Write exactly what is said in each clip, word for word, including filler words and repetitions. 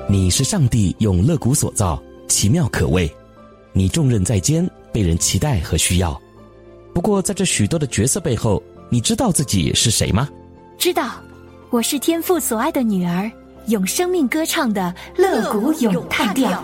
你是上帝用肋骨所造，奇妙可畏。你重任在肩，被人期待和需要。不过在这许多的角色背后，你知道自己是谁吗？ 知道，我是天父所爱的女儿，用生命歌唱的肋骨咏叹调。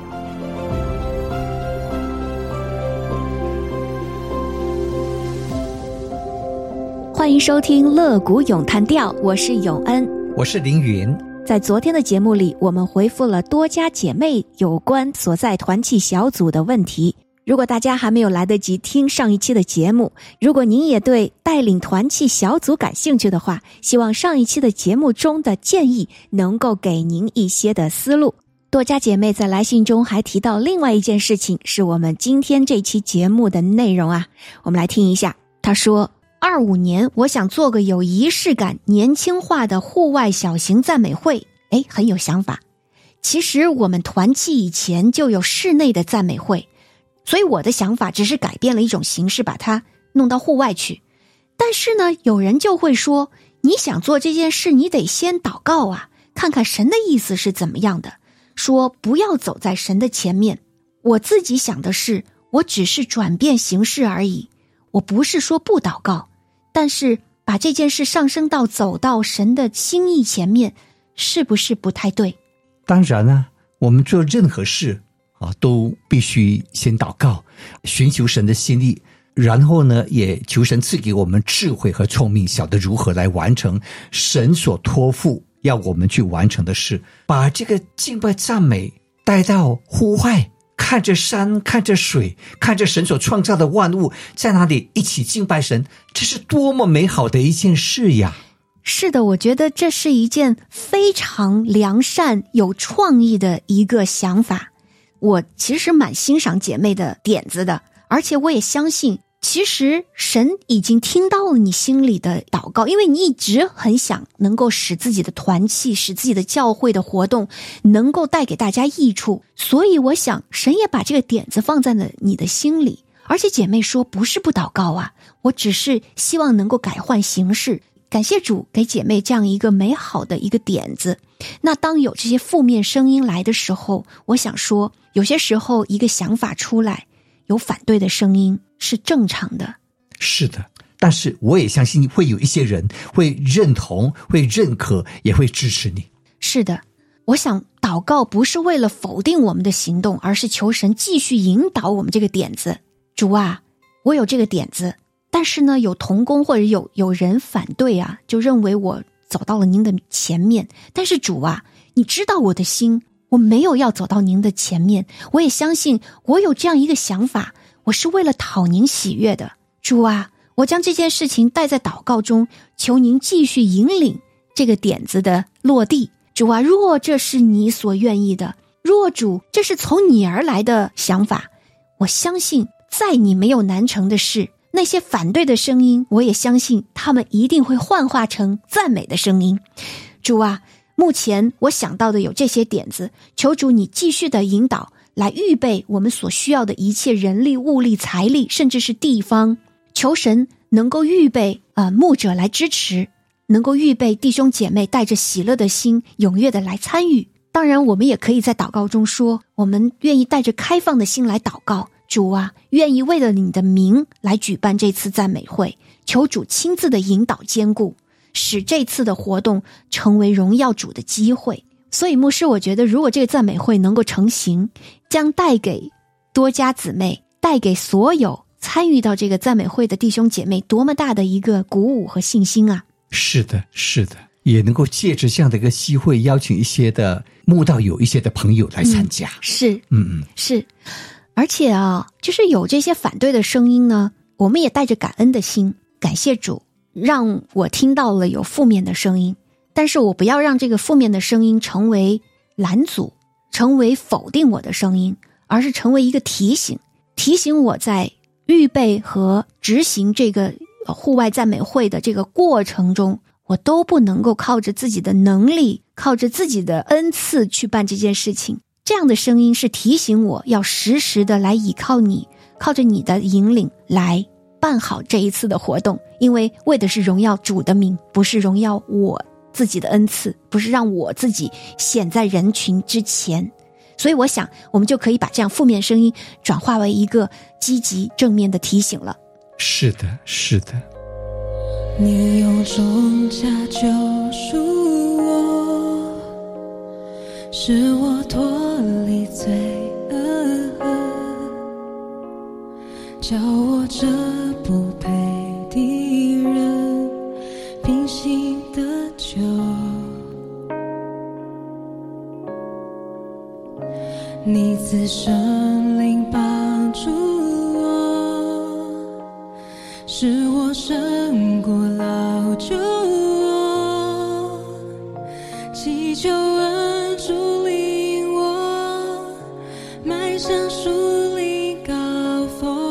欢迎收听肋骨咏叹调，我是永恩， 我是凌云。 在昨天的节目里，我们回复了多家姐妹有关所在团契小组的问题。如果大家还没有来得及听上一期的节目，如果您也对带领团契小组感兴趣的话，希望上一期的节目中的建议能够给您一些的思路。多家姐妹在来信中还提到另外一件事情，是我们今天这期节目的内容啊。我们来听一下。她说，二五年我想做个有仪式感、年轻化的户外小型赞美会。诶，很有想法。其实我们团契以前就有室内的赞美会，所以我的想法只是改变了一种形式，把它弄到户外去。但是呢，有人就会说，你想做这件事，你得先祷告啊，看看神的意思是怎么样的，说不要走在神的前面。我自己想的是，我只是转变形式而已，我不是说不祷告，但是把这件事上升到走到神的心意前面，是不是不太对？ 当然呢、啊，我们做任何事啊，都必须先祷告，寻求神的心意，然后呢，也求神赐给我们智慧和聪明，晓得如何来完成神所托付要我们去完成的事。把这个敬拜赞美带到户外，看着山，看着水，看着神所创造的万物，在那里一起敬拜神，这是多么美好的一件事呀！ 是的，我觉得这是一件非常良善、有创意的一个想法。我其实蛮欣赏姐妹的点子的，而且我也相信，其实神已经听到了你心里的祷告，因为你一直很想能够使自己的团契，使自己的教会的活动能够带给大家益处，所以我想神也把这个点子放在了你的心里。而且姐妹说，不是不祷告啊，我只是希望能够改换形式。感谢主给姐妹这样一个美好的一个点子。那当有这些负面声音来的时候，我想说，有些时候一个想法出来，有反对的声音是正常的。 是的，但是我也相信会有一些人会认同，会认可，也会支持你。 是的，我想祷告不是为了否定我们的行动，而是求神继续引导我们这个点子。主啊，我有这个点子，但是呢，有同工或者有有人反对啊，就认为我走到了您的前面。但是主啊，你知道我的心，我没有要走到您的前面。我也相信我有这样一个想法，我是为了讨您喜悦的。主啊，我将这件事情带在祷告中，求您继续引领这个点子的落地。主啊，若这是你所愿意的，若主这是从你而来的想法，我相信在你没有难成的事。那些反对的声音，我也相信他们一定会幻化成赞美的声音。主啊，目前我想到的有这些点子，求主你继续的引导，来预备我们所需要的一切人力、物力、财力，甚至是地方。求神能够预备呃牧者来支持，能够预备弟兄姐妹带着喜乐的心，踊跃的来参与。当然，我们也可以在祷告中说，我们愿意带着开放的心来祷告。主啊，愿意为了你的名来举办这次赞美会，求主亲自的引导兼顾，使这次的活动成为荣耀主的机会。所以牧师，我觉得如果这个赞美会能够成行，将带给多家姊妹，带给所有参与到这个赞美会的弟兄姐妹多么大的一个鼓舞和信心啊！是的，是的，也能够借着这样的一个机会，邀请一些的慕道友、一些的朋友来参加。 嗯、是， 嗯嗯， 是。而且啊，就是有这些反对的声音呢，我们也带着感恩的心，感谢主让我听到了有负面的声音，但是我不要让这个负面的声音成为拦阻，成为否定我的声音，而是成为一个提醒，提醒我在预备和执行这个户外赞美会的这个过程中，我都不能够靠着自己的能力，靠着自己的恩赐去办这件事情。这样的声音是提醒我要时时的来倚靠你，靠着你的引领来办好这一次的活动，因为为的是荣耀主的名，不是荣耀我自己的恩赐，不是让我自己显在人群之前。所以我想我们就可以把这样负面声音转化为一个积极正面的提醒了。 是的，是的。 你用重价救赎我，使我脱离罪恶，叫我这不配的人平心得救。你赐圣灵帮助我，使我胜过老旧我，祈求恩主领我迈向树林高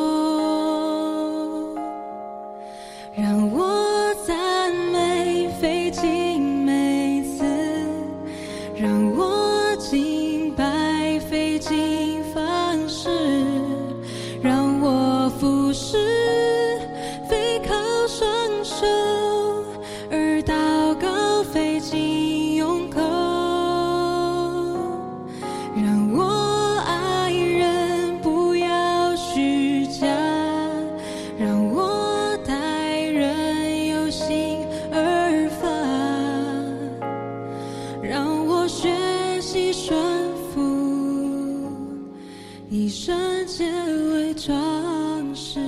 峰，让我赞美费尽每次，让我敬拜费尽方式，让我服侍非靠双手，而祷告费尽用口，让我爱人不要虚假，让我待人有心而发，让我学习顺服，以圣洁为装饰。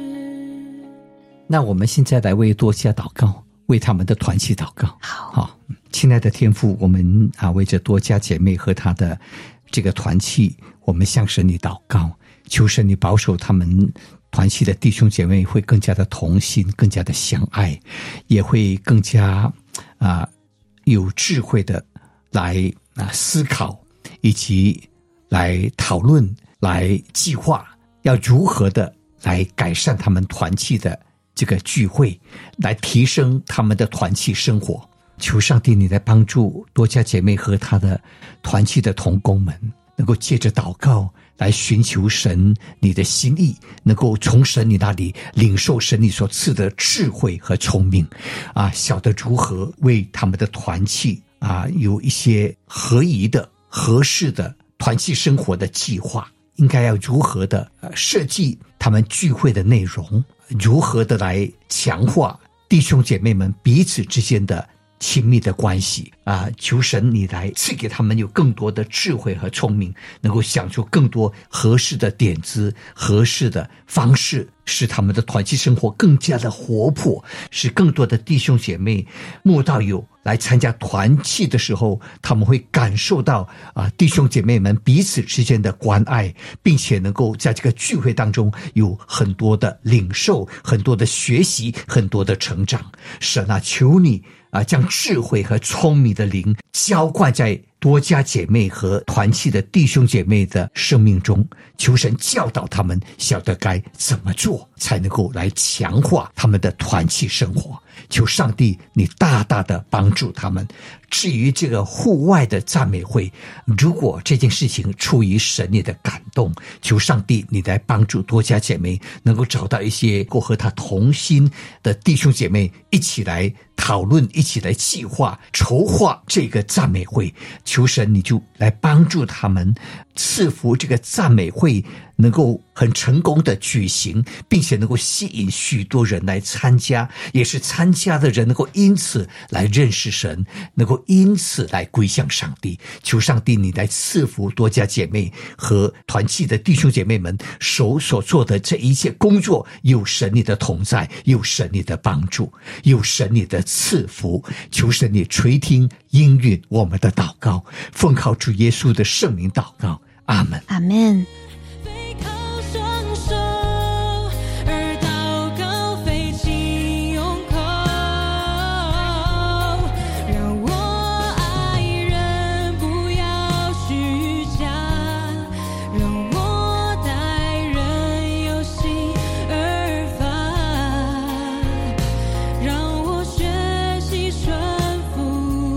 那我们现在来为多家祷告，为他们的团契祷告。 好， 好，亲爱的天父，我们啊为着多家姐妹和她的这个团契，我们向神你祷告，求神你保守他们团契的弟兄姐妹会更加的同心，更加的相爱，也会更加啊有智慧的来啊思考，以及来讨论，来计划要如何的来改善他们团契的这个聚会，来提升他们的团契生活。求上帝你来帮助多家姐妹和她的团契的同工们，能够借着祷告来寻求神你的心意，能够从神你那里领受神你所赐的智慧和聪明啊，晓得如何为他们的团契啊有一些合宜的合适的团契生活的计划，应该要如何的呃设计他们聚会的内容，如何的来强化弟兄姐妹们彼此之间的亲密的关系啊！求神你来赐给他们有更多的智慧和聪明，能够想出更多合适的点子、合适的方式，使他们的团契生活更加的活泼，使更多的弟兄姐妹、慕道友来参加团契的时候，他们会感受到啊，弟兄姐妹们彼此之间的关爱，并且能够在这个聚会当中有很多的领受、很多的学习、很多的成长。神啊，求你啊，将智慧和聪明的灵浇灌在多家姐妹和团契的弟兄姐妹的生命中，求神教导他们晓得该怎么做，才能够来强化他们的团契生活。求上帝你大大的帮助他们。至于这个户外的赞美会，如果这件事情出于神你的感动，求上帝你来帮助多家姐妹能够找到一些够和他同心的弟兄姐妹，一起来讨论，一起来计划筹划这个赞美会。求神你就来帮助他们，赐福这个赞美会能够很成功的举行，并且能够吸引许多人来参加，也是参加的人能够因此来认识神，能够因此来归向上帝。求上帝你来赐福多家姐妹和团契的弟兄姐妹们手所做的这一切工作，有神你的同在，有神你的帮助，有神你的赐福。求神你垂听应允我们的祷告，奉靠主耶稣的圣名祷告，阿们， 阿们。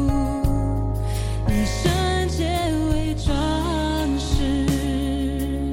以圣洁为装饰。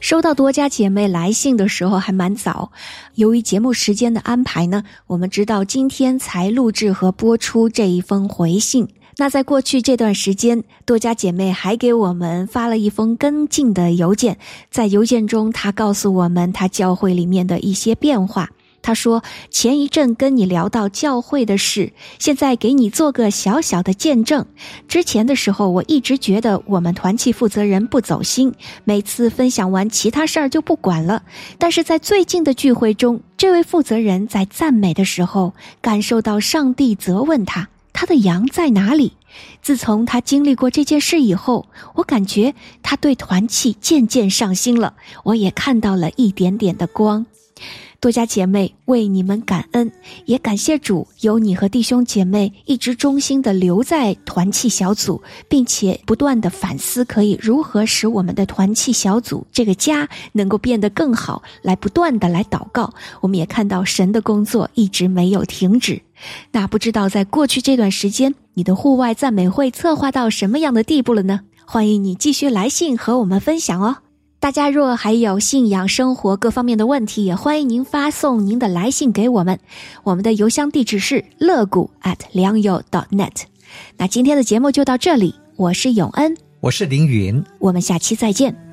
收到多家姐妹来信的时候还蛮早，由于节目时间的安排呢，我们知道今天才录制和播出这一封回信。那在过去这段时间，多家姐妹还给我们发了一封跟进的邮件，在邮件中她告诉我们她教会里面的一些变化。她说，前一阵跟你聊到教会的事，现在给你做个小小的见证。之前的时候我一直觉得我们团契负责人不走心，每次分享完其他事儿就不管了，但是在最近的聚会中，这位负责人在赞美的时候感受到上帝责问他，他的羊在哪里？自从他经历过这件事以后，我感觉他对团契渐渐上心了，我也看到了一点点的光。多家姐妹为你们感恩，也感谢主，有你和弟兄姐妹一直忠心的留在团契小组，并且不断的反思可以如何使我们的团契小组这个家能够变得更好，来不断的来祷告。我们也看到神的工作一直没有停止。那不知道在过去这段时间，你的户外赞美会策划到什么样的地步了呢？欢迎你继续来信和我们分享哦。大家若还有信仰生活各方面的问题，也欢迎您发送您的来信给我们，我们的邮箱地址是乐谷 at 良友 .net。 那今天的节目就到这里，我是永恩， 我是凌云， 我们下期再见。